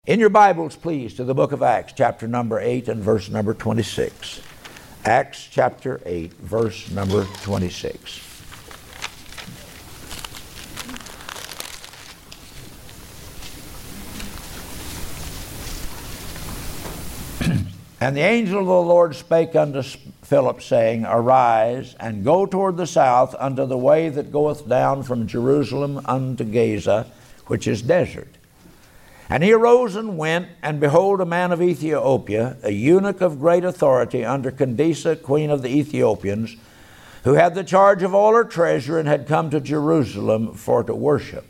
In your Bibles, please, to the book of Acts, chapter number 8 and verse number 26. Acts chapter 8, verse number 26. And the angel of the Lord spake unto Philip, saying, Arise, and go toward the south unto the way that goeth down from Jerusalem unto Gaza, which is desert. And he arose and went, and behold, a man of Ethiopia, a eunuch of great authority under Candace, queen of the Ethiopians, who had the charge of all her treasure, and had come to Jerusalem for to worship.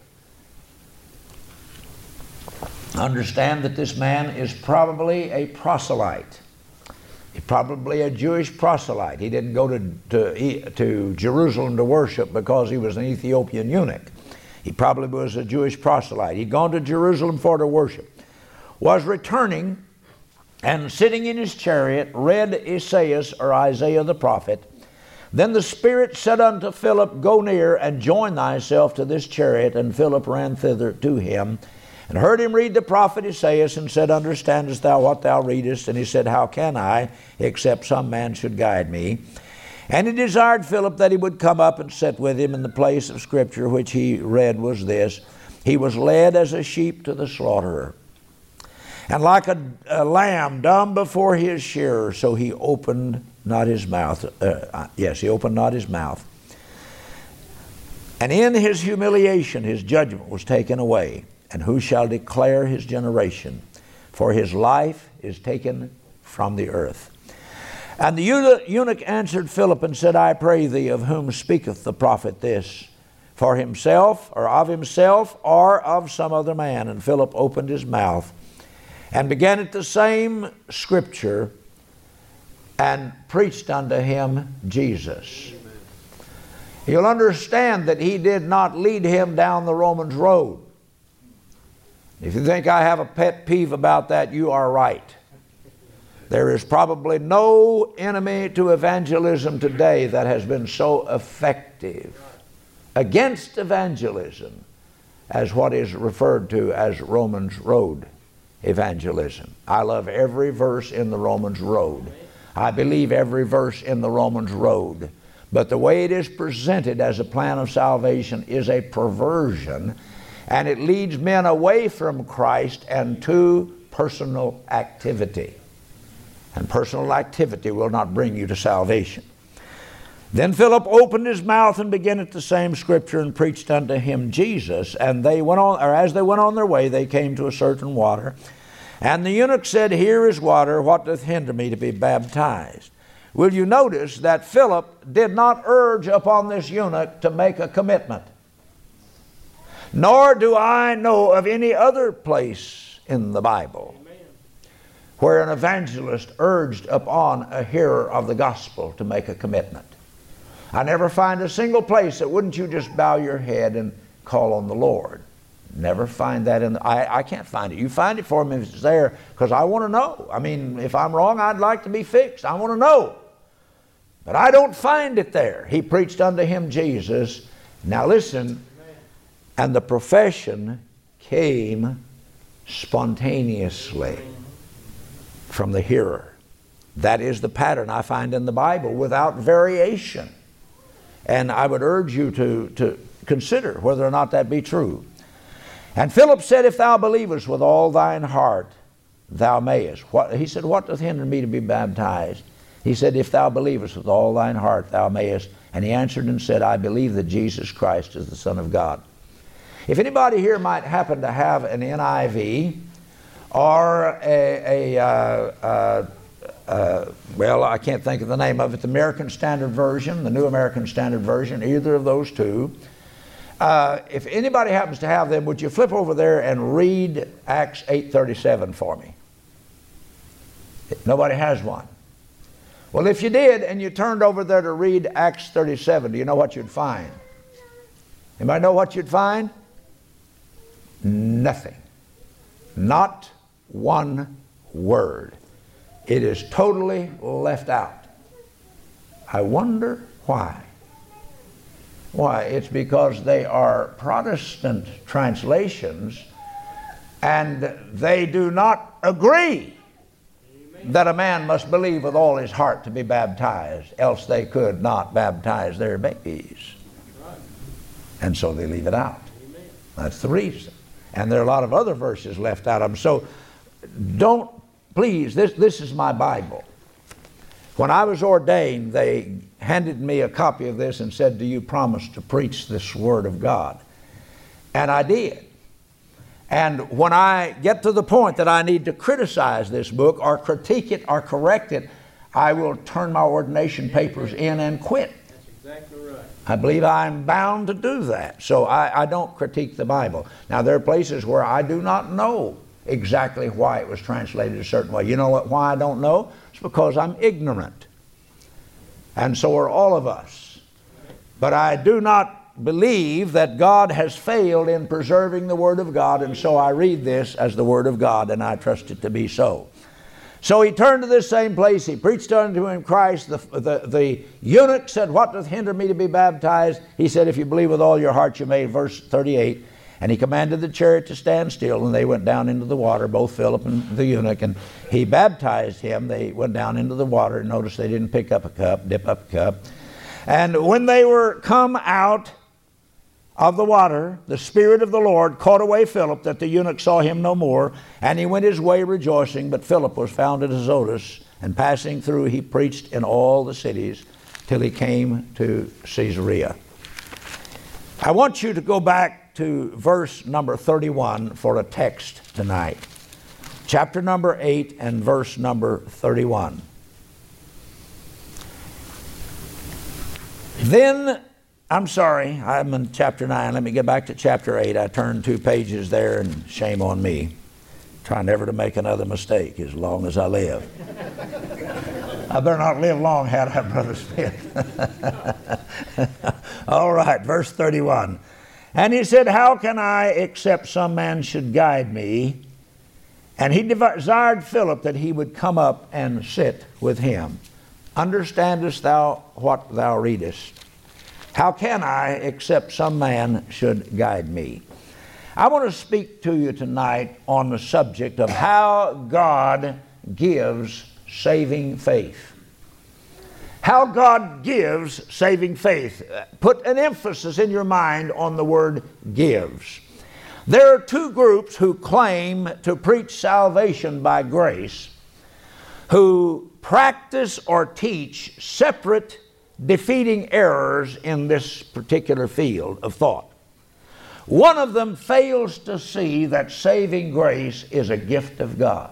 Understand that this man is probably a proselyte. He's probably a Jewish proselyte. He didn't go to Jerusalem to worship because he was an Ethiopian eunuch. He probably was a Jewish proselyte. He'd gone to Jerusalem for to worship. Was returning, and sitting in his chariot, read Isaiah the prophet. Then the Spirit said unto Philip, Go near, and join thyself to this chariot. And Philip ran thither to him, and heard him read the prophet Isaiah, and said, Understandest thou what thou readest? And he said, How can I, except some man should guide me? And he desired Philip that he would come up and sit with him. In the place of Scripture which he read was this: He was led as a sheep to the slaughterer, and like a lamb dumb before his shearer, so he opened not his mouth. He opened not his mouth. And in his humiliation his judgment was taken away. And who shall declare his generation? For his life is taken from the earth. And the eunuch answered Philip and said, I pray thee, of whom speaketh the prophet this? For himself, or of some other man? And Philip opened his mouth and began at the same Scripture and preached unto him Jesus. Amen. You'll understand that he did not lead him down the Romans road. If you think I have a pet peeve about that, you are right. There is probably no enemy to evangelism today that has been so effective against evangelism as what is referred to as Romans Road evangelism. I love every verse in the Romans Road. I believe every verse in the Romans Road. But the way it is presented as a plan of salvation is a perversion, and it leads men away from Christ and to personal activity. And personal activity will not bring you to salvation. Then Philip opened his mouth and began at the same Scripture and preached unto him Jesus. And they went on, or as they went on their way, they came to a certain water. And the eunuch said, Here is water, what doth hinder me to be baptized? Will you notice that Philip did not urge upon this eunuch to make a commitment? Nor do I know of any other place in the Bible where an evangelist urged upon a hearer of the gospel to make a commitment. I never find a single place that wouldn't you just bow your head and call on the Lord. Never find that in I can't find it. You find it for me if it's there, because I want to know. I mean, if I'm wrong, I'd like to be fixed. I want to know. But I don't find it there. He preached unto him Jesus. Now listen, and the profession came spontaneously from the hearer. That is the pattern I find in the Bible without variation. And I would urge you to consider whether or not that be true. And Philip said, If thou believest with all thine heart, thou mayest. He said, What doth hinder me to be baptized? He said, If thou believest with all thine heart, thou mayest. And he answered and said, I believe that Jesus Christ is the Son of God. If anybody here might happen to have an NIV, or well, I can't think of the name of it, the American Standard Version, the New American Standard Version, either of those two. If anybody happens to have them, would you flip over there and read Acts 8:37 for me? Nobody has one. Well, if you did and you turned over there to read Acts 37, do you know what you'd find? Anybody know what you'd find? Nothing. Not one word. It is totally left out. I wonder why. Why? It's because they are Protestant translations And they do not agree that a man must believe with all his heart to be baptized, else they could not baptize their babies. And so they leave it out. That's the reason. And there are a lot of other verses left out of them. So don't, please, this is my Bible. When I was ordained, they handed me a copy of this and said, do you promise to preach this Word of God? And I did. And when I get to the point that I need to criticize this book or critique it or correct it, I will turn my ordination papers in and quit. That's exactly right. I believe I'm bound to do that. So I don't critique the Bible. Now, there are places where I do not know exactly why it was translated a certain way. You know why I don't know? It's because I'm ignorant. And so are all of us. But I do not believe that God has failed in preserving the Word of God, and so I read this as the Word of God, and I trust it to be so. So he turned to this same place. He preached unto him Christ. The eunuch said, what doth hinder me to be baptized? He said, if you believe with all your heart you may. Verse 38. And he commanded the chariot to stand still, and they went down into the water, both Philip and the eunuch, and he baptized him. They went down into the water. Notice they didn't pick up a cup, dip up a cup. And when they were come out of the water, the Spirit of the Lord caught away Philip, that the eunuch saw him no more, and he went his way rejoicing. But Philip was found at Azotus, and passing through he preached in all the cities till he came to Caesarea. I want you to go back to verse number 31 for a text tonight. Chapter number 8 and verse number 31. Then, I'm sorry, I'm in chapter 9. Let me get back to chapter 8. I turned 2 pages there, and shame on me. Try never to make another mistake as long as I live. I better not live long, had I, Brother Smith. All right, verse 31. And he said, how can I, except some man should guide me? And he desired Philip that he would come up and sit with him. Understandest thou what thou readest? How can I, except some man should guide me? I want to speak to you tonight on the subject of how God gives saving faith. How God gives saving faith. Put an emphasis in your mind on the word gives. There are 2 groups who claim to preach salvation by grace, who practice or teach separate defeating errors in this particular field of thought. One of them fails to see that saving grace is a gift of God.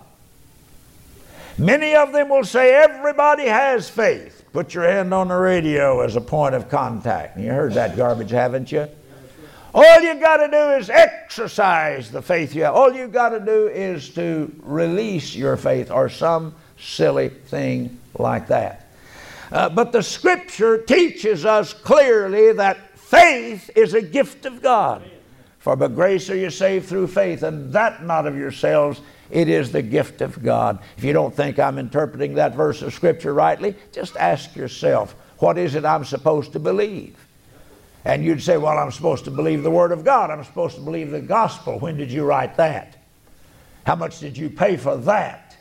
Many of them will say everybody has faith. Put your hand on the radio as a point of contact. You heard that garbage, haven't you? All you got to do is exercise the faith you have. All you got to do is to release your faith, or some silly thing like that. But the Scripture teaches us clearly that faith is a gift of God. For by grace are you saved through faith, and that not of yourselves, it is the gift of God. If you don't think I'm interpreting that verse of Scripture rightly, just ask yourself, what is it I'm supposed to believe? And you'd say, well, I'm supposed to believe the Word of God. I'm supposed to believe the gospel. When did you write that? How much did you pay for that?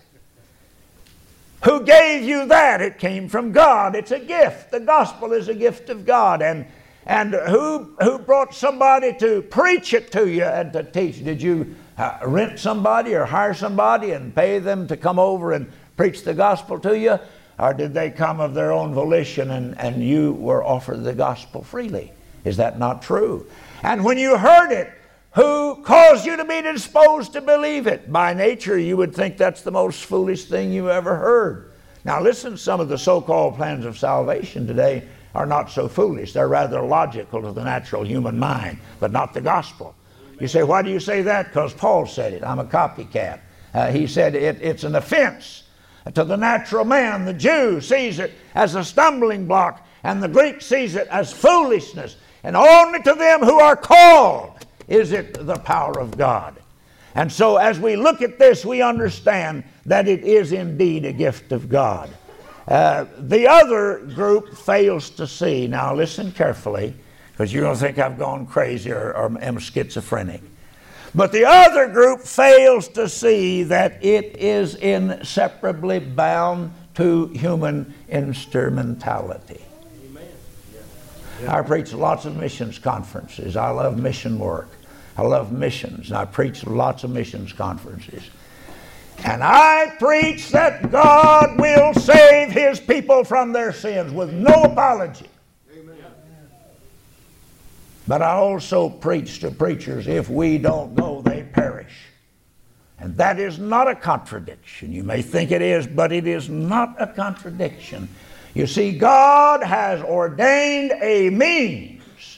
Who gave you that? It came from God. It's a gift. The gospel is a gift of God. And who brought somebody to preach it to you and to teach? Did you rent somebody or hire somebody and pay them to come over and preach the gospel to you? Or did they come of their own volition and you were offered the gospel freely? Is that not true? And when you heard it, who caused you to be disposed to believe it? By nature, you would think that's the most foolish thing you ever heard. Now listen, some of the so-called plans of salvation today are not so foolish. They're rather logical to the natural human mind, but not the gospel. You say, why do you say that? Because Paul said it. I'm a copycat. He said it's an offense to the natural man. The Jew sees it as a stumbling block, and the Greek sees it as foolishness. And only to them who are called is it the power of God. And so as we look at this, we understand that it is indeed a gift of God. The other group fails to see. Now listen carefully, because you're going to think I've gone crazy or am schizophrenic. But the other group fails to see that it is inseparably bound to human instrumentality. I preach lots of missions conferences. I love mission work. I love missions. I preach lots of missions conferences. And I preach that God will save His people from their sins with no apology. Amen. But I also preach to preachers, if we don't go, they perish. And that is not a contradiction. You may think it is, but it is not a contradiction. You see, God has ordained a means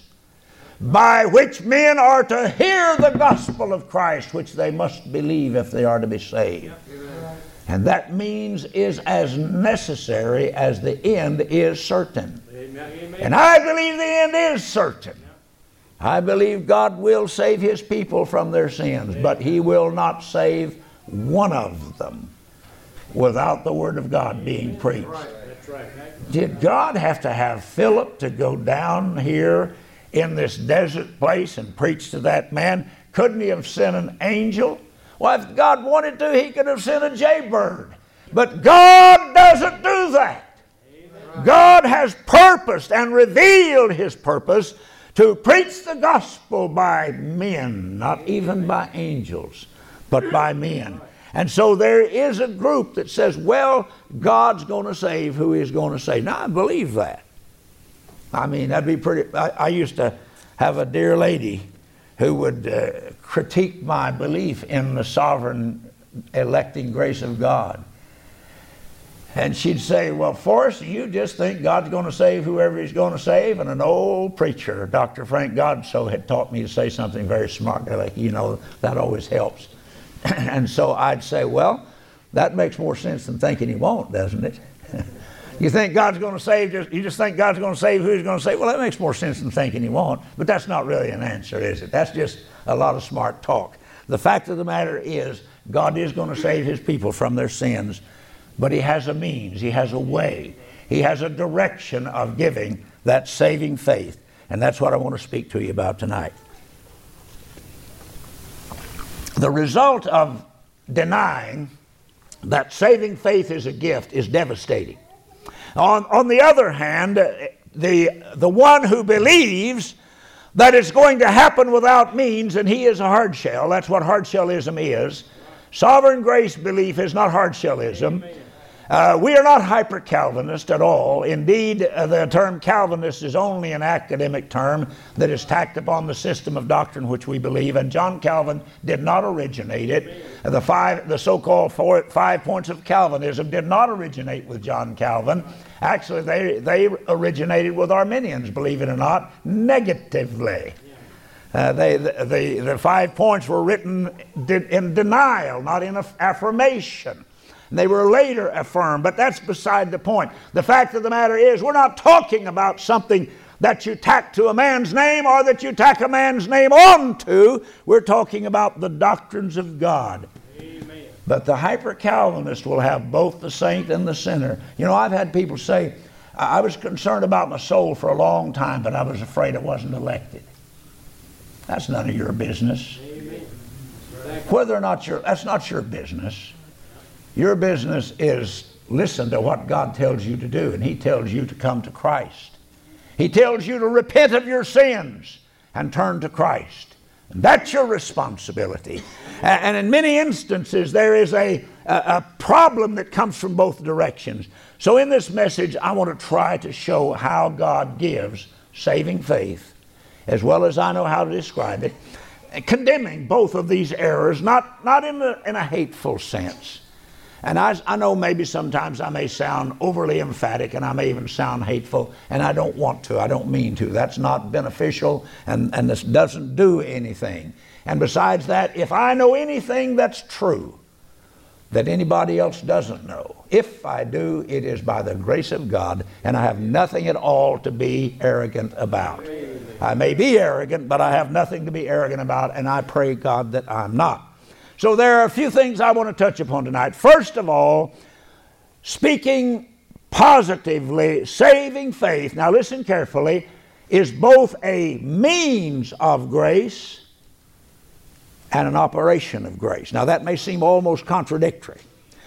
by which men are to hear the gospel of Christ, which they must believe if they are to be saved. And that means is as necessary as the end is certain. And I believe the end is certain. I believe God will save His people from their sins, but He will not save one of them without the Word of God being preached. Did God have to have Philip to go down here in this desert place and preach to that man? Couldn't He have sent an angel? Well, if God wanted to, He could have sent a jaybird. But God doesn't do that. God has purposed and revealed His purpose to preach the gospel by men, not even by angels, but by men. And so there is a group that says, well, God's going to save who He's going to save. Now, I believe that. I mean, that'd be pretty. I used to have a dear lady who would critique my belief in the sovereign electing grace of God. And she'd say, well, Forrest, you just think God's going to save whoever He's going to save? And an old preacher, Dr. Frank Godsoe, had taught me to say something very smart. Like, you know, that always helps. And so I'd say, well, that makes more sense than thinking He won't, doesn't it? You think God's going to save, you just think God's going to save who He's going to save? Well, that makes more sense than thinking He won't. But that's not really an answer, is it? That's just a lot of smart talk. The fact of the matter is, God is going to save His people from their sins, but He has a means, He has a way, He has a direction of giving that saving faith. And that's what I want to speak to you about tonight. The result of denying that saving faith is a gift is devastating. On the other hand, the one who believes that it's going to happen without means, and he is a hardshell. That's what hardshellism is. Sovereign grace belief is not hardshellism. We are not hyper-Calvinist at all. Indeed, the term Calvinist is only an academic term that is tacked upon the system of doctrine which we believe, and John Calvin did not originate it. The so-called 5 points of Calvinism did not originate with John Calvin. Actually, they originated with Arminians, believe it or not, negatively. The 5 points were written in denial, not in affirmation. They were later affirmed, but that's beside the point. The fact of the matter is, we're not talking about something that you tack to a man's name or that you tack a man's name onto. We're talking about the doctrines of God. Amen. But the hyper-Calvinist will have both the saint and the sinner. You know, I've had people say, I was concerned about my soul for a long time, but I was afraid it wasn't elected. That's none of your business. Amen. Whether or not that's not your business. Your business is listen to what God tells you to do, and He tells you to come to Christ. He tells you to repent of your sins and turn to Christ. And that's your responsibility. And in many instances, there is a problem that comes from both directions. So in this message, I want to try to show how God gives saving faith, as well as I know how to describe it, condemning both of these errors, not in a hateful sense. And I know maybe sometimes I may sound overly emphatic and I may even sound hateful, and I don't want to. I don't mean to. That's not beneficial, and this doesn't do anything. And besides that, if I know anything that's true that anybody else doesn't know, if I do, it is by the grace of God, and I have nothing at all to be arrogant about. I may be arrogant, but I have nothing to be arrogant about, and I pray God that I'm not. So there are a few things I want to touch upon tonight. First of all, speaking positively, saving faith, now listen carefully, is both a means of grace and an operation of grace. Now that may seem almost contradictory,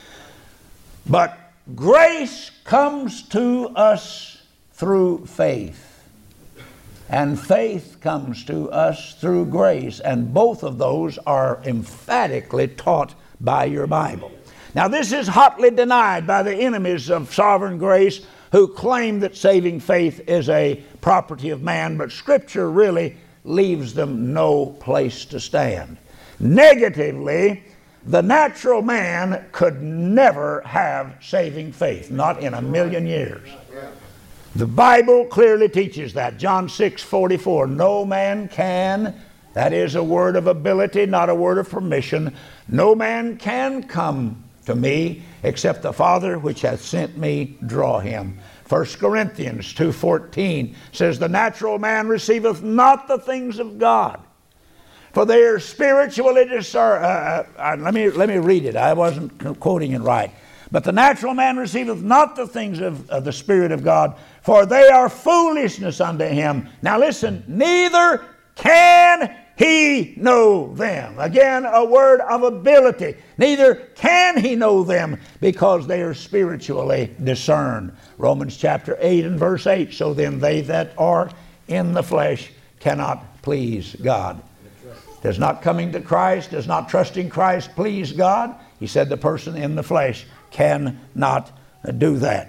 but grace comes to us through faith, and faith comes to us through grace, and both of those are emphatically taught by your Bible. Now this is hotly denied by the enemies of sovereign grace, who claim that saving faith is a property of man, but Scripture really leaves them no place to stand. Negatively, the natural man could never have saving faith, not in a million years. The Bible clearly teaches that. John 6:44, no man can, that is a word of ability, not a word of permission, no man can come to me except the Father which hath sent me draw him. 1 Corinthians 2:14 says, the natural man receiveth not the things of God, for they are spiritually discerned. Let me read it. I wasn't quoting it right. But the natural man receiveth not the things of the Spirit of God, for they are foolishness unto him. Now listen, neither can he know them. Again, a word of ability. Neither can he know them, because they are spiritually discerned. Romans chapter 8 and verse 8. So then they that are in the flesh cannot please God. Does not coming to Christ, does not trusting Christ please God? He said the person in the flesh cannot do that.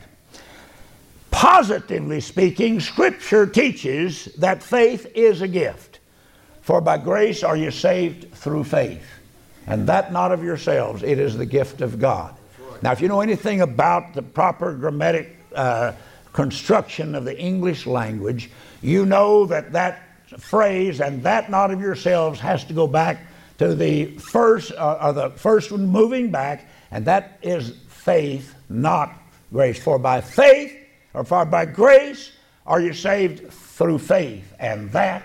Positively speaking, Scripture teaches that faith is a gift. For by grace are you saved through faith, and that not of yourselves, it is the gift of God. Now if you know anything about the proper grammatic construction of the English language, you know that that phrase, and that not of yourselves, has to go back to the first one moving back, and that is faith, not grace. For by faith, or for by grace are you saved through faith, and that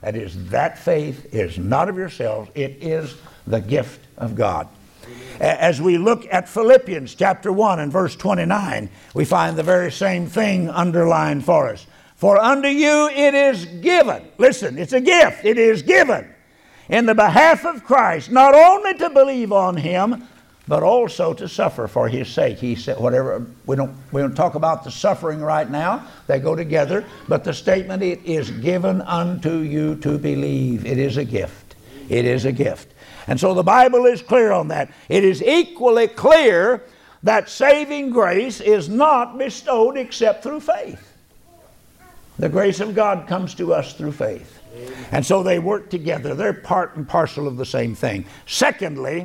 faith is not of yourselves, it is the gift of God. As we look at Philippians chapter 1 and verse 29, we find the very same thing underlined for us. For unto you it is given. Listen, it's a gift. It is given in the behalf of Christ, not only to believe on him, but also to suffer for his sake. He said, whatever, we don't talk about the suffering right now. They go together. But the statement, it is given unto you to believe. It is a gift. It is a gift. And so the Bible is clear on that. It is equally clear that saving grace is not bestowed except through faith. The grace of God comes to us through faith. And so they work together. They're part and parcel of the same thing. Secondly,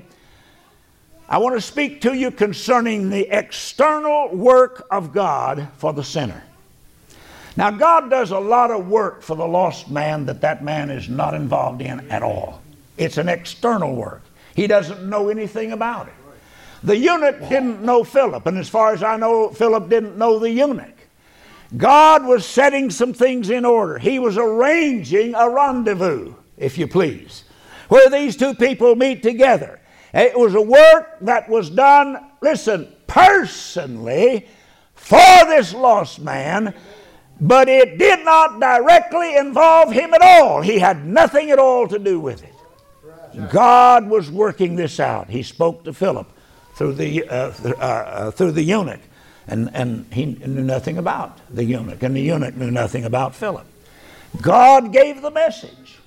I want to speak to you concerning the external work of God for the sinner. Now, God does a lot of work for the lost man that man is not involved in at all. It's an external work. He doesn't know anything about it. The eunuch didn't know Philip, and as far as I know, Philip didn't know the eunuch. God was setting some things in order. He was arranging a rendezvous, if you please, where these two people meet together. It was a work that was done, listen, personally for this lost man, but it did not directly involve him at all. He had nothing at all to do with it. God was working this out. He spoke to Philip through the eunuch. And he knew nothing about the eunuch, and the eunuch knew nothing about Philip. God gave the message.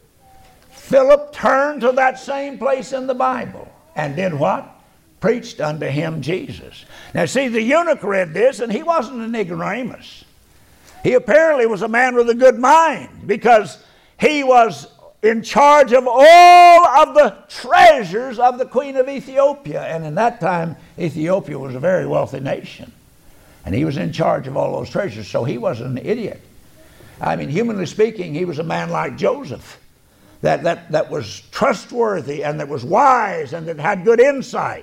Philip turned to that same place in the Bible and did what? Preached unto him Jesus. Now see, the eunuch read this, and he wasn't an ignoramus. He apparently was a man with a good mind, because he was in charge of all of the treasures of the Queen of Ethiopia. And in that time, Ethiopia was a very wealthy nation. And he was in charge of all those treasures, so he wasn't an idiot. I mean, humanly speaking, he was a man like Joseph, that was trustworthy and that was wise and that had good insight.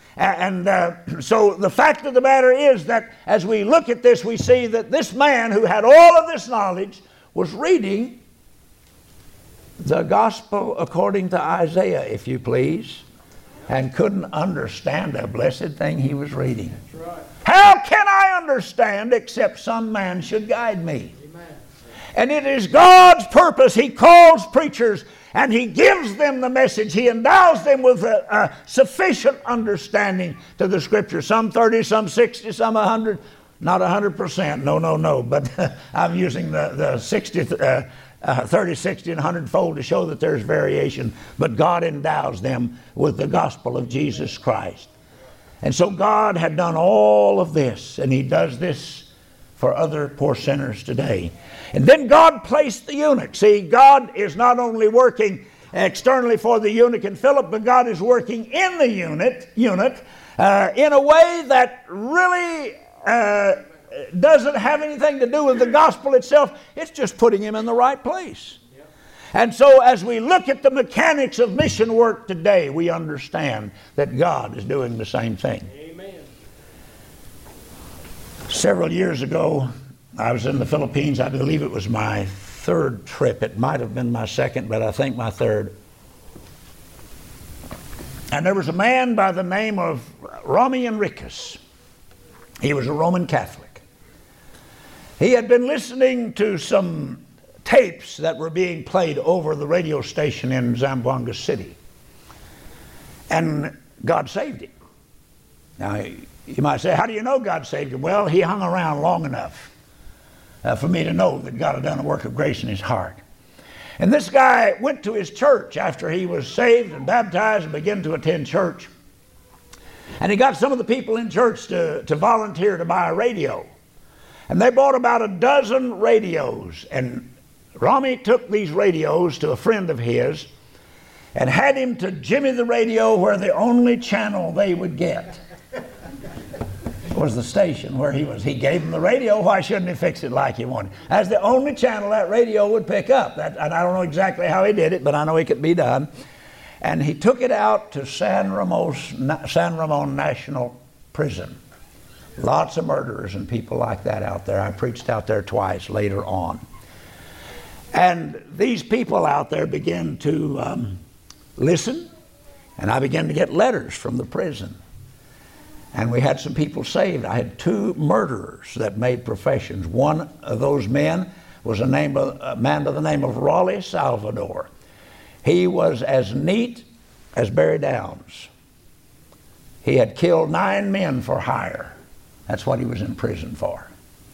So the fact of the matter is that as we look at this, we see that this man who had all of this knowledge was reading the gospel according to Isaiah, if you please, and couldn't understand a blessed thing he was reading. That's right. How can I understand except some man should guide me? Amen. And it is God's purpose. He calls preachers and he gives them the message. He endows them with a sufficient understanding to the Scripture. Some 30, some 60, some 100. Not 100%, no. But I'm using the 60, 30, 60, and 100-fold to show that there's variation. But God endows them with the gospel of Jesus Christ. And so God had done all of this, and he does this for other poor sinners today. And then God placed the eunuch. See, God is not only working externally for the eunuch and Philip, but God is working in the eunuch in a way that really doesn't have anything to do with the gospel itself. It's just putting him in the right place. And so as we look at the mechanics of mission work today, we understand that God is doing the same thing. Amen. Several years ago, I was in the Philippines. I believe it was my third trip. It might have been my second, but I think my third. And there was a man by the name of Rami Enriquez. He was a Roman Catholic. He had been listening to some tapes that were being played over the radio station in Zamboanga City. And God saved him. Now, you might say, how do you know God saved him? Well, he hung around long enough for me to know that God had done a work of grace in his heart. And this guy went to his church after he was saved and baptized and began to attend church. And he got some of the people in church to volunteer to buy a radio. And they bought about a dozen radios. And Rami took these radios to a friend of his and had him to jimmy the radio where the only channel they would get was the station where he was. He gave him the radio. Why shouldn't he fix it like he wanted? As the only channel that radio would pick up. And I don't know exactly how he did it, but I know it could be done. And he took it out to San Ramon National Prison. Lots of murderers and people like that out there. I preached out there twice later on. And these people out there began to listen, and I began to get letters from the prison. And we had some people saved. I had 2 murderers that made professions. One of those men was a man by the name of Raleigh Salvador. He was as neat as Barry Downs. He had killed 9 men for hire. That's what he was in prison for.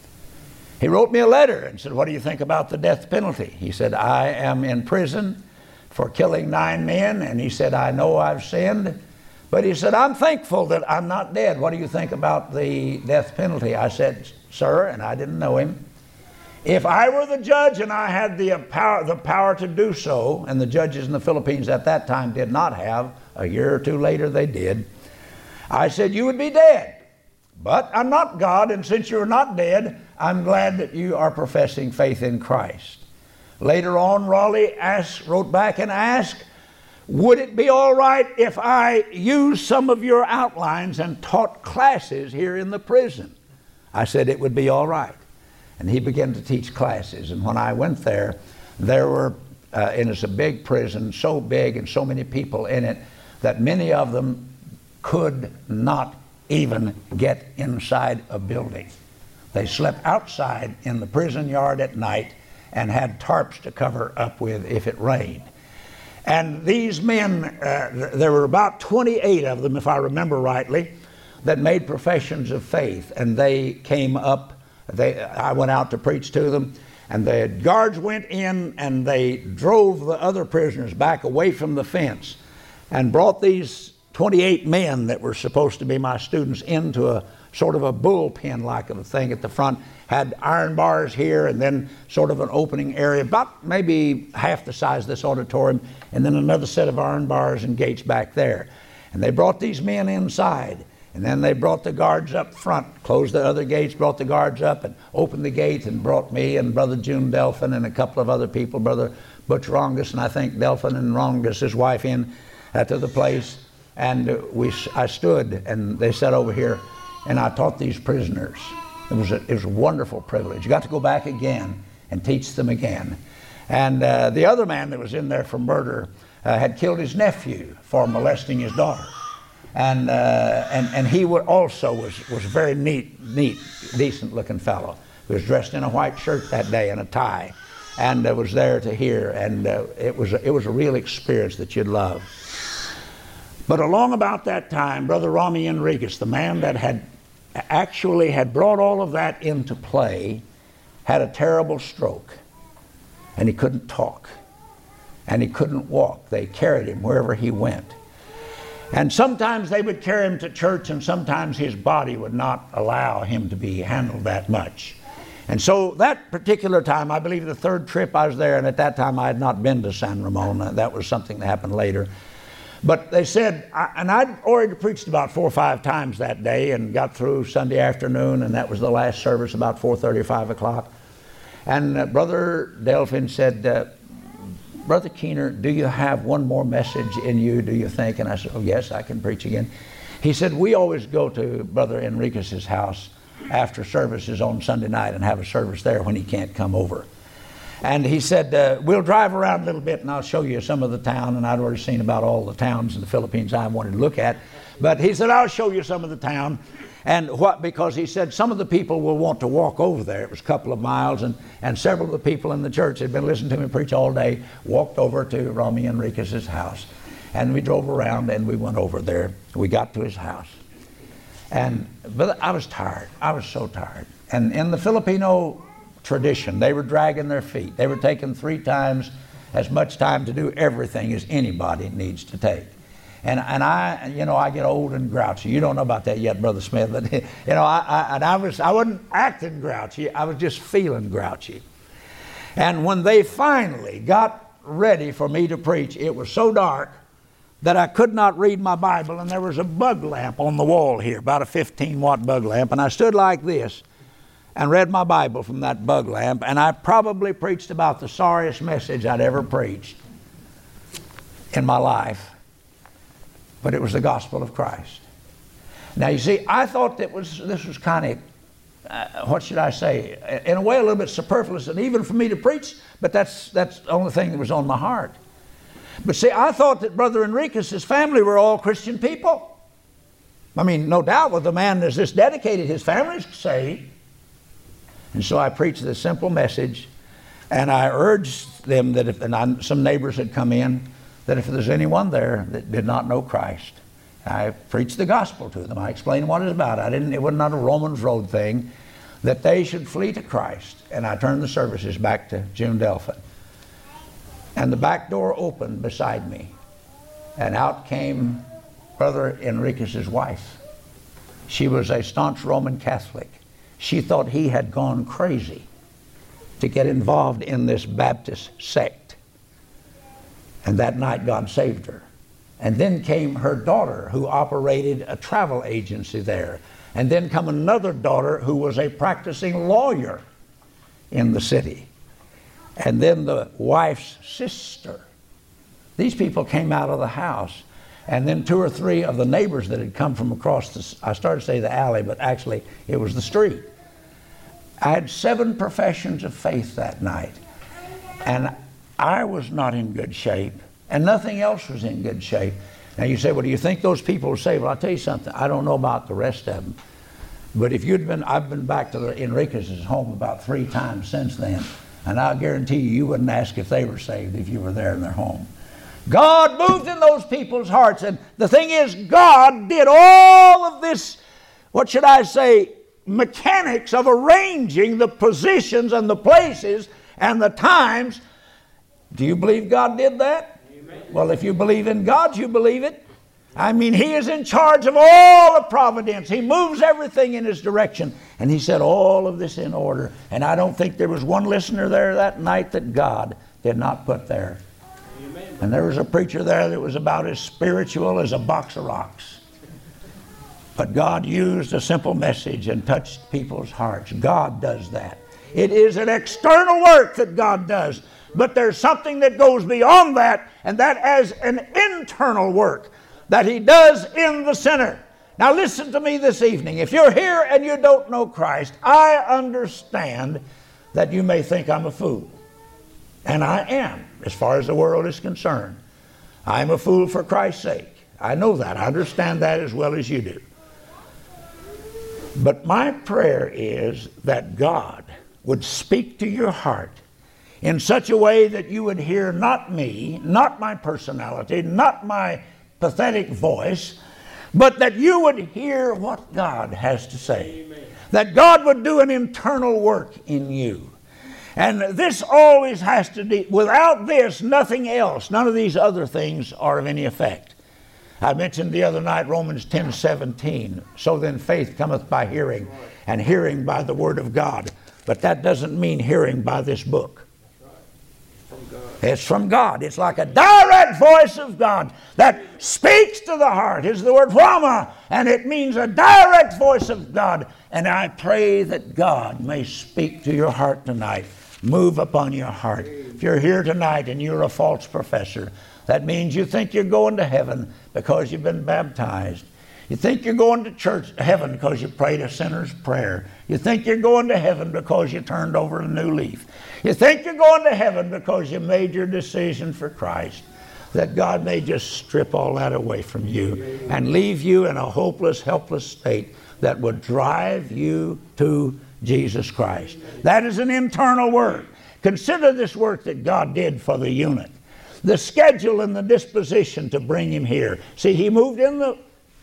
He wrote me a letter and said, what do you think about the death penalty? He said, I am in prison for killing 9 men. And he said, I know I've sinned. But he said, I'm thankful that I'm not dead. What do you think about the death penalty? I said, sir, and I didn't know him, if I were the judge and I had the power to do so, and the judges in the Philippines at that time did not have, a year or 2 later they did, I said, you would be dead. But I'm not God, and since you're not dead, I'm glad that you are professing faith in Christ. Later on, Raleigh wrote back and asked, would it be all right if I used some of your outlines and taught classes here in the prison? I said it would be all right. And he began to teach classes. And when I went there were, and it's a big prison, so big and so many people in it, that many of them could not even get inside a building. They slept outside in the prison yard at night and had tarps to cover up with if it rained. And these men, there were about 28 of them, if I remember rightly, that made professions of faith. And they came up, I went out to preach to them, and the guards went in and they drove the other prisoners back away from the fence and brought these 28 men that were supposed to be my students into a sort of a bullpen-like of a thing at the front. Had iron bars here and then sort of an opening area, about maybe half the size of this auditorium, and then another set of iron bars and gates back there. And they brought these men inside, and then they brought the guards up front, closed the other gates, brought the guards up and opened the gate and brought me and Brother June Delphin and a couple of other people, Brother Butch Rongus, and I think Delphin and Rongus, his wife, in to the place. And I stood, and they sat over here, and I taught these prisoners. It was a wonderful privilege. You got to go back again and teach them again. And the other man that was in there for murder had killed his nephew for molesting his daughter. And he also was very neat, decent-looking fellow. He was dressed in a white shirt that day and a tie. and was there to hear, and it was a real experience that you'd love. But along about that time, Brother Rami Enriquez, the man that had brought all of that into play, had a terrible stroke, and he couldn't talk, and he couldn't walk. They carried him wherever he went. And sometimes they would carry him to church, and sometimes his body would not allow him to be handled that much. And so that particular time, I believe the third trip I was there, and at that time I had not been to San Ramon. That was something that happened later. But they said, and I'd already preached about 4 or 5 times that day and got through Sunday afternoon, and that was the last service about 4:30 or 5 o'clock. And Brother Delphin said, Brother Keener, do you have one more message in you, do you think? And I said, oh yes, I can preach again. He said, we always go to Brother Enriquez's house after services on Sunday night and have a service there when he can't come over. And he said, we'll drive around a little bit and I'll show you some of the town. And I'd already seen about all the towns in the Philippines I wanted to look at. But he said, I'll show you some of the town. And because he said some of the people will want to walk over there. It was a couple of miles, and several of the people in the church had been listening to me preach all day, walked over to Rami Enriquez's house. And we drove around and we went over there. We got to his house. But I was tired. I was so tired. And in the Filipino tradition, they were dragging their feet. They were taking 3 times as much time to do everything as anybody needs to take. And I get old and grouchy. You don't know about that yet, Brother Smith, but I wasn't acting grouchy. I was just feeling grouchy. And when they finally got ready for me to preach, it was so dark that I could not read my Bible, and there was a bug lamp on the wall here, about a 15-watt bug lamp, and I stood like this and read my Bible from that bug lamp, and I probably preached about the sorriest message I'd ever preached in my life. But it was the gospel of Christ. Now you see, I thought this was kind of, what should I say, in a way a little bit superfluous, and even for me to preach, but that's the only thing that was on my heart. But see, I thought that Brother Enriquez's family were all Christian people. I mean, no doubt with the man that's this dedicated, his family's saved. And so I preached this simple message, and I urged them that some neighbors had come in, that if there's anyone there that did not know Christ, I preached the gospel to them. I explained what it's about. It was not a Romans Road thing, that they should flee to Christ. And I turned the services back to June Delphin. And the back door opened beside me, and out came Brother Enriquez's wife. She was a staunch Roman Catholic. She thought he had gone crazy to get involved in this Baptist sect. And that night God saved her. And then came her daughter, who operated a travel agency there. And then come another daughter who was a practicing lawyer in the city. And then the wife's sister. These people came out of the house. And then 2 or 3 of the neighbors that had come from across I started to say the alley, but actually it was the street. I had 7 professions of faith that night. And I was not in good shape, and nothing else was in good shape. Now you say, well, do you think those people were saved? Well, I'll tell you something. I don't know about the rest of them. But if I've been back to the Enriquez's home about 3 times since then, and I'll guarantee you wouldn't ask if they were saved if you were there in their home. God moved in those people's hearts, and the thing is, God did all of this, what should I say, mechanics of arranging the positions and the places and the times. Do you believe God did that? Amen. Well, if you believe in God, you believe it. I mean, He is in charge of all of providence. He moves everything in His direction. And He set all of this in order. And I don't think there was one listener there that night that God did not put there. Amen. And there was a preacher there that was about as spiritual as a box of rocks. But God used a simple message and touched people's hearts. God does that. It is an external work that God does. But there's something that goes beyond that, and that is an internal work that He does in the sinner. Now listen to me this evening. If you're here and you don't know Christ, I understand that you may think I'm a fool. And I am, as far as the world is concerned. I'm a fool for Christ's sake. I know that. I understand that as well as you do. But my prayer is that God would speak to your heart in such a way that you would hear not me, not my personality, not my pathetic voice, but that you would hear what God has to say. Amen. That God would do an internal work in you. And this always has to be, without this, nothing else, none of these other things are of any effect. I mentioned the other night Romans 10:17. So then faith cometh by hearing, and hearing by the word of God. But that doesn't mean hearing by this book. It's from God. It's like a direct voice of God that speaks to the heart. It's the word rhema, and it means a direct voice of God. And I pray that God may speak to your heart tonight, move upon your heart. If you're here tonight and you're a false professor, that means you think you're going to heaven because you've been baptized. You think you're going to church, heaven, because you prayed a sinner's prayer. You think you're going to heaven because you turned over a new leaf. You think you're going to heaven because you made your decision for Christ. That God may just strip all that away from you and leave you in a hopeless, helpless state that would drive you to Jesus Christ. That is an internal work. Consider this work that God did for the eunuch. The schedule and the disposition to bring him here. See, he moved in the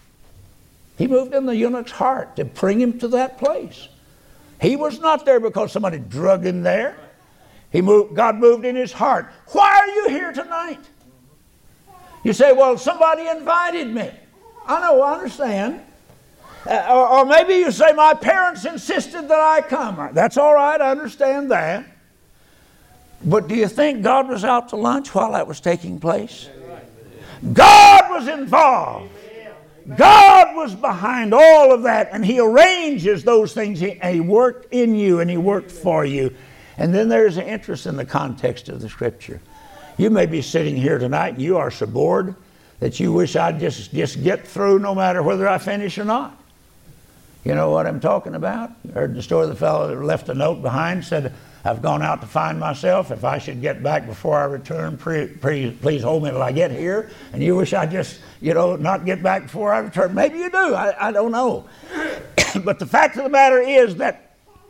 eunuch's heart to bring him to that place. He was not there because somebody drug him there. God moved in his heart. Why are you here tonight? You say, well, somebody invited me. I know, I understand. Or maybe you say, my parents insisted that I come. That's all right, I understand that. But do you think God was out to lunch while that was taking place? God was involved. God was behind all of that, and he arranges those things. He worked in you and he worked for you. And then there's an interest in the context of the Scripture. You may be sitting here tonight and you are so bored that you wish I'd just get through no matter whether I finish or not. You know what I'm talking about? You heard the story of the fellow that left a note behind, said, I've gone out to find myself. If I should get back before I return, please hold me till I get here. And you wish I'd just, not get back before I return. Maybe you do. I don't know. But the fact of the matter is that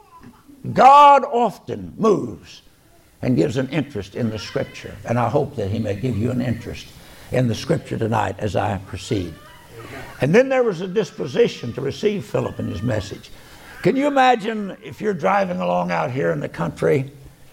God often moves and gives an interest in the Scripture. And I hope that he may give you an interest in the Scripture tonight as I proceed. And then there was a disposition to receive Philip and his message. Can you imagine if you're driving along out here in the country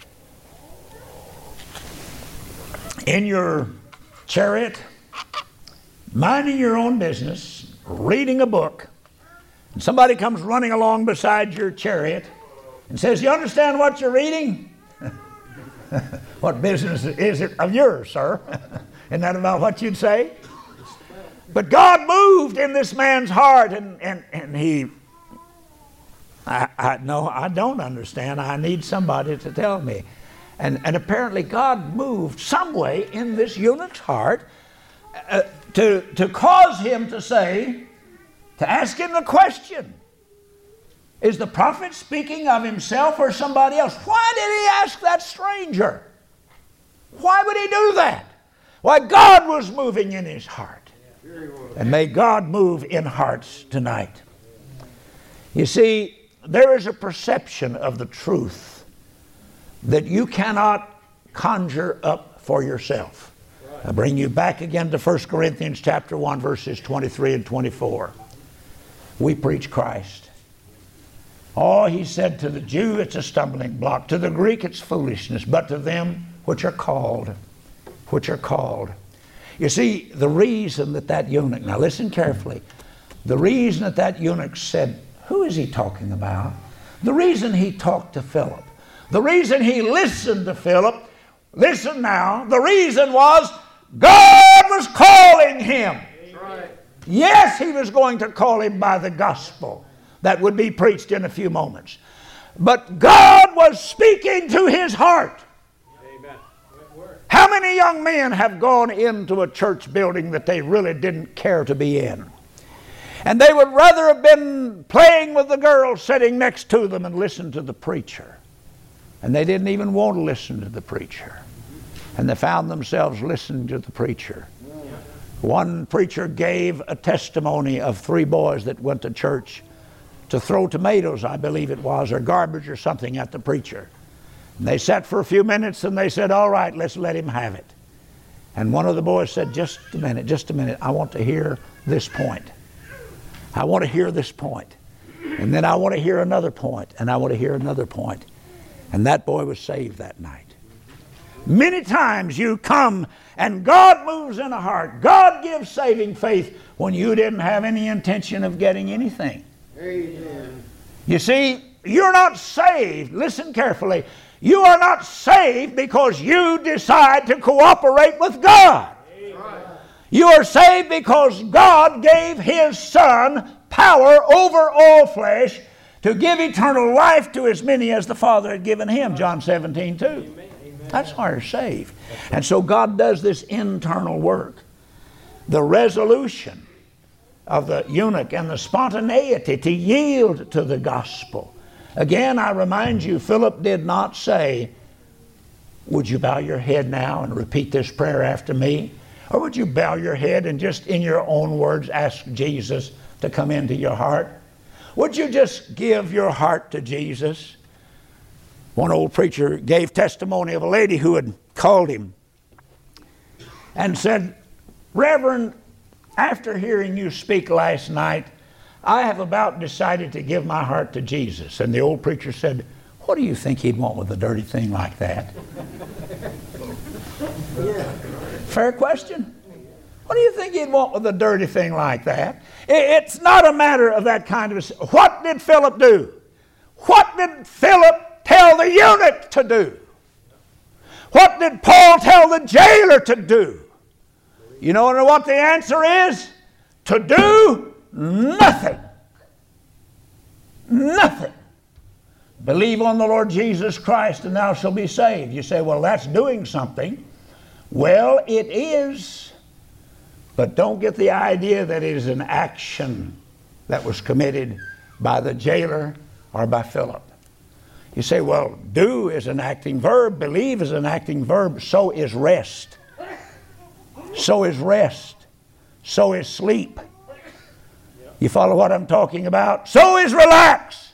in your chariot, minding your own business, reading a book, and somebody comes running along beside your chariot and says, you understand what you're reading? What business is it of yours, sir? Isn't that about what you'd say? But God moved in this man's heart, and he... No, I don't understand. I need somebody to tell me. And apparently God moved some way in this eunuch's heart to cause him to ask him the question, is the prophet speaking of himself or somebody else? Why did he ask that stranger? Why would he do that? Why, God was moving in his heart. And may God move in hearts tonight. You see, there is a perception of the truth that you cannot conjure up for yourself. I bring you back again to 1 Corinthians chapter 1, verses 23 and 24. We preach Christ. Oh, he said, to the Jew it's a stumbling block. To the Greek it's foolishness. But to them which are called. You see, the reason that eunuch, now listen carefully, the reason that eunuch said, who is he talking about? The reason he talked to Philip, the reason he listened to Philip, listen now, the reason was God was calling him. Right. Yes, he was going to call him by the gospel that would be preached in a few moments. But God was speaking to his heart. Amen. How many young men have gone into a church building that they really didn't care to be in? And they would rather have been playing with the girl sitting next to them and listen to the preacher. And they didn't even want to listen to the preacher. And they found themselves listening to the preacher. One preacher gave a testimony of 3 boys that went to church to throw tomatoes, I believe it was, or garbage or something at the preacher. And they sat for a few minutes and they said, all right, let's let him have it. And one of the boys said, just a minute, I want to hear this point. I want to hear this point. And then I want to hear another point, and I want to hear another point. And that boy was saved that night. Many times you come and God moves in a heart. God gives saving faith when you didn't have any intention of getting anything. Amen. You see, you're not saved. Listen carefully. You are not saved because you decide to cooperate with God. Amen. You are saved because God gave His Son power over all flesh to give eternal life to as many as the Father had given Him. John 17:2. That's why you're saved. And so God does this internal work. The resolution of the eunuch and the spontaneity to yield to the gospel. Again, I remind you, Philip did not say, would you bow your head now and repeat this prayer after me? Or would you bow your head and just in your own words ask Jesus to come into your heart? Would you just give your heart to Jesus? One old preacher gave testimony of a lady who had called him and said, Reverend, after hearing you speak last night, I have about decided to give my heart to Jesus. And the old preacher said, what do you think he'd want with a dirty thing like that? Fair question. What do you think he'd want with a dirty thing like that? It's not a matter of that kind of... What did Philip do? What did Philip tell the eunuch to do? What did Paul tell the jailer to do? You know what the answer is? To do nothing. Nothing. Believe on the Lord Jesus Christ and thou shalt be saved. You say, well, that's doing something. Well, it is. But don't get the idea that it is an action that was committed by the jailer or by Philip. You say, well, do is an acting verb, believe is an acting verb, so is rest. So is rest. So is sleep. You follow what I'm talking about? So is relax.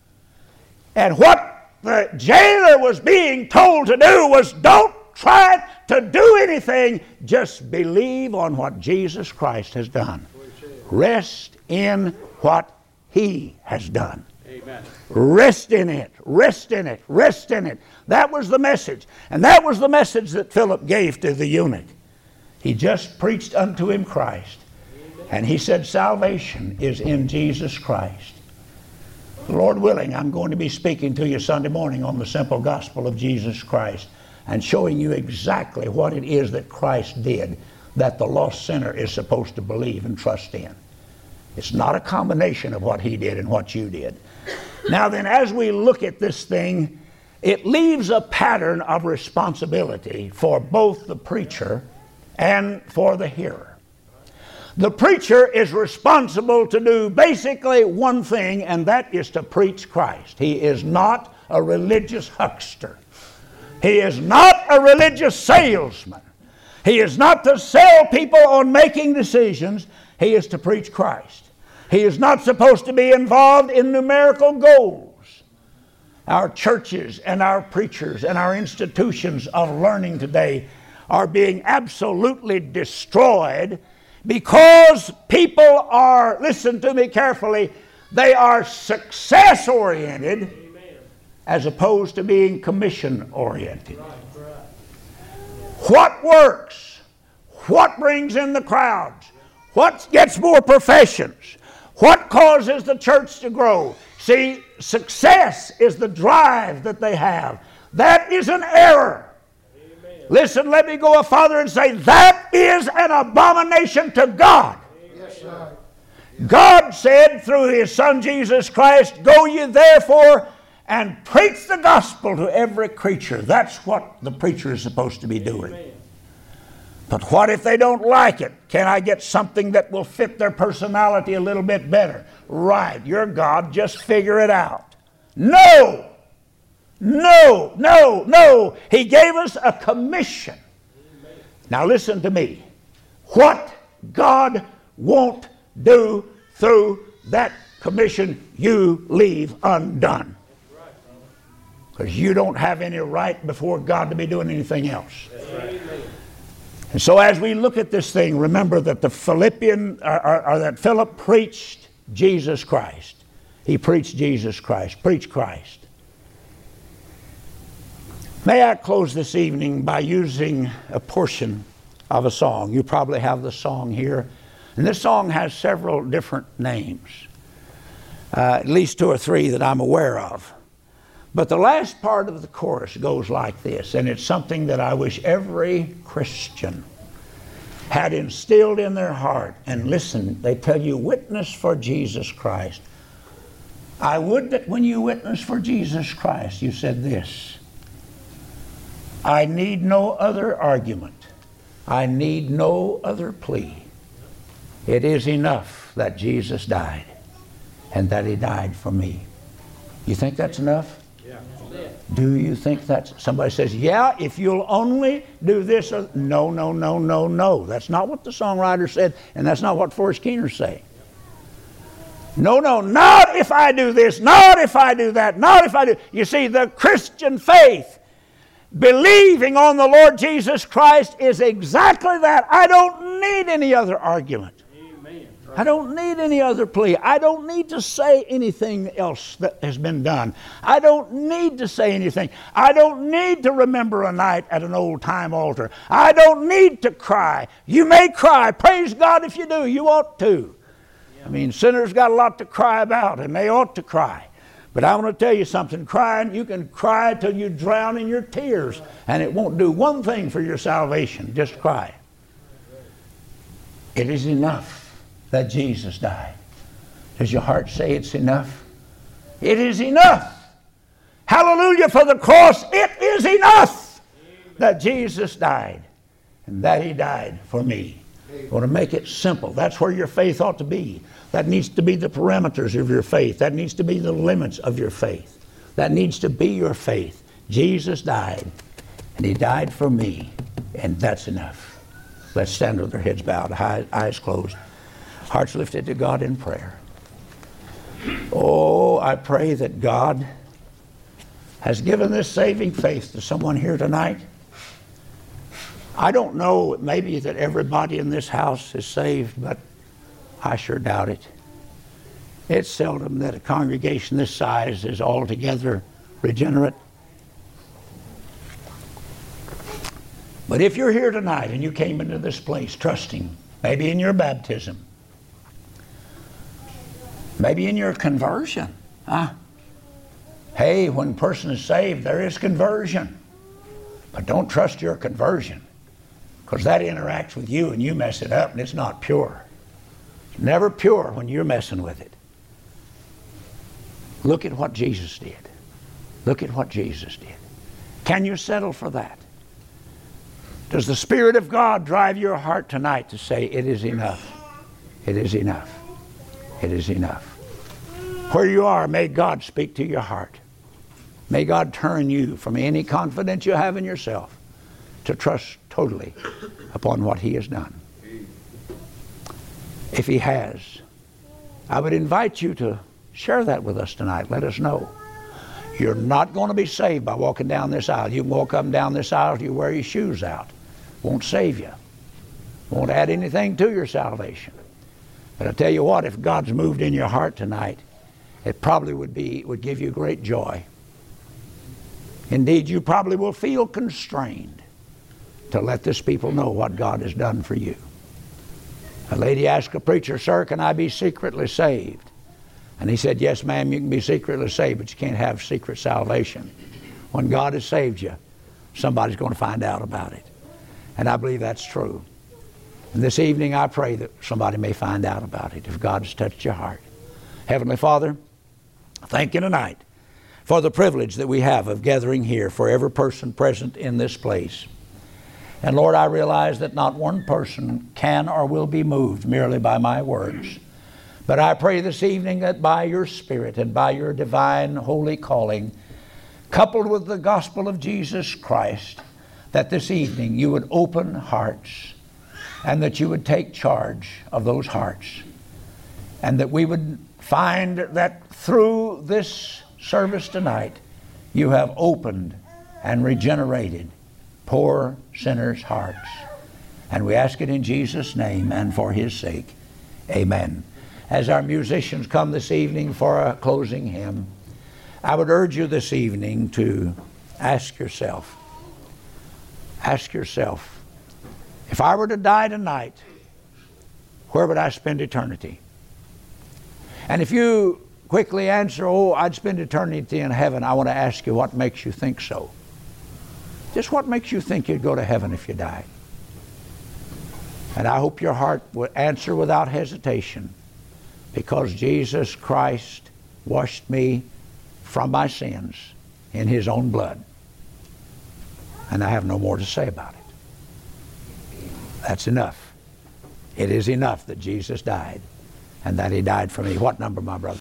And what the jailer was being told to do was don't try to do anything. Just believe on what Jesus Christ has done. Rest in what He has done. Amen. Rest in it. Rest in it. Rest in it. That was the message. And that was the message that Philip gave to the eunuch. He just preached unto him Christ. And he said salvation is in Jesus Christ. Lord willing, I'm going to be speaking to you Sunday morning on the simple gospel of Jesus Christ and showing you exactly what it is that Christ did that the lost sinner is supposed to believe and trust in. It's not a combination of what He did and what you did. Now then, as we look at this thing, it leaves a pattern of responsibility for both the preacher and for the hearer. The preacher is responsible to do basically one thing, and that is to preach Christ. He is not a religious huckster. He is not a religious salesman. He is not to sell people on making decisions. He is to preach Christ. He is not supposed to be involved in numerical goals. Our churches and our preachers and our institutions of learning today are being absolutely destroyed because people are, listen to me carefully, they are success-oriented as opposed to being commission-oriented. What works? What brings in the crowds? What gets more professions? What causes the church to grow? See, success is the drive that they have. That is an error. Listen, let me go farther and say that is an abomination to God. Yes, sir. God said through His Son Jesus Christ, go ye therefore and preach the gospel to every creature. That's what the preacher is supposed to be doing. Amen. But what if they don't like it? Can I get something that will fit their personality a little bit better? Right, you're God, just figure it out. No! No, no, no. He gave us a commission. Now listen to me. What God won't do through that commission, you leave undone. Because you don't have any right before God to be doing anything else. And so as we look at this thing, remember that that Philip preached Jesus Christ. He preached Jesus Christ. Preach Christ. May I close this evening by using a portion of a song. You probably have the song here. And this song has several different names. At least 2 or 3 that I'm aware of. But the last part of the chorus goes like this, and it's something that I wish every Christian had instilled in their heart. And listen, they tell you, witness for Jesus Christ. I would that when you witness for Jesus Christ, you said this: I need no other argument. I need no other plea. It is enough that Jesus died, and that He died for me. You think that's enough? Yeah. Do you think that's... Somebody says, yeah, if you'll only do this or... No, no, no, no, no. That's not what the songwriter said, and that's not what Forrest Keener's saying. No, no, not if I do this, not if I do that, not if I do... You see, the Christian faith, believing on the Lord Jesus Christ, is exactly that. I don't need any other argument. I don't need any other plea. I don't need to say anything else that has been done. I don't need to say anything. I don't need to remember a night at an old time altar. I don't need to cry. You may cry. Praise God if you do. You ought to. I mean, sinners got a lot to cry about, and they ought to cry. But I want to tell you something. Crying, you can cry till you drown in your tears, and it won't do one thing for your salvation. Just cry. It is enough that Jesus died. Does your heart say it's enough? It is enough. Hallelujah for the cross. It is enough that Jesus died, and that He died for me. I want to make it simple. That's where your faith ought to be. That needs to be the parameters of your faith. That needs to be the limits of your faith. That needs to be your faith. Jesus died, and He died for me, and that's enough. Let's stand with our heads bowed, eyes closed, hearts lifted to God in prayer. Oh, I pray that God has given this saving faith to someone here tonight. I don't know, maybe that everybody in this house is saved, but I sure doubt it. It's seldom that a congregation this size is altogether regenerate. But if you're here tonight and you came into this place trusting, maybe in your baptism, maybe in your conversion. Hey, when a person is saved, there is conversion. But don't trust your conversion, because that interacts with you and you mess it up, and it's not pure. It's never pure when you're messing with it. Look at what Jesus did. Look at what Jesus did. Can you settle for that? Does the Spirit of God drive your heart tonight to say, it is enough? It is enough. It is enough. Where you are, may God speak to your heart. May God turn you from any confidence you have in yourself to trust totally upon what He has done. If He has, I would invite you to share that with us tonight. Let us know. You're not going to be saved by walking down this aisle. You can walk up and down this aisle if you wear your shoes out. Won't save you. Won't add anything to your salvation. But I tell you what, if God's moved in your heart tonight, it probably would give you great joy. Indeed, you probably will feel constrained to let this people know what God has done for you. A lady asked a preacher, "Sir, can I be secretly saved?" And he said, "Yes, ma'am, you can be secretly saved, but you can't have secret salvation. When God has saved you, somebody's going to find out about it." And I believe that's true. And this evening I pray that somebody may find out about it if God has touched your heart. Heavenly Father, thank you tonight for the privilege that we have of gathering here for every person present in this place. And Lord, I realize that not one person can or will be moved merely by my words. But I pray this evening that by your Spirit and by your divine holy calling, coupled with the gospel of Jesus Christ, that this evening you would open hearts and that you would take charge of those hearts, and that we would find that through this service tonight, You have opened and regenerated poor sinners' hearts. And we ask it in Jesus' name and for His sake. Amen. As our musicians come this evening for a closing hymn, I would urge you this evening to ask yourself, if I were to die tonight, where would I spend eternity? And if you quickly answer, oh, I'd spend eternity in heaven, I want to ask you, what makes you think so? Just what makes you think you'd go to heaven if you died? And I hope your heart would answer without hesitation, because Jesus Christ washed me from my sins in His own blood. And I have no more to say about it. That's enough. It is enough that Jesus died, and that He died for me. What number, my brother?